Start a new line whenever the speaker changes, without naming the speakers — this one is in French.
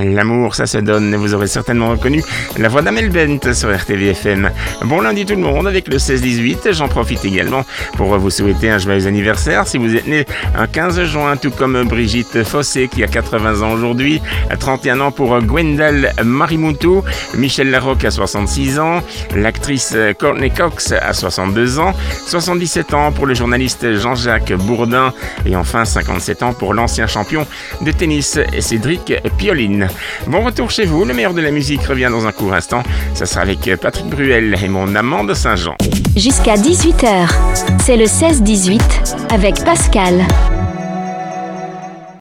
L'amour, ça se donne. Vous aurez certainement reconnu la voix d'Amel Bent sur RTVFM. Bon lundi tout le monde avec le 16-18. J'en profite également pour vous souhaiter un joyeux anniversaire. Si vous êtes né un 15 juin, tout comme Brigitte Fossé qui a 80 ans aujourd'hui, 31 ans pour Gwendal Marimutu, Michel Larocque à 66 ans, l'actrice Courtney Cox à 62 ans, 77 ans pour le journaliste Jean-Jacques Bourdin et enfin 57 ans pour l'ancien champion de tennis Cédric Pioline. Bon retour chez vous, le meilleur de la musique revient dans un court instant. Ça sera avec Patrick Bruel et mon amant de Saint-Jean.
Jusqu'à 18h, c'est le 16-18 avec Pascal.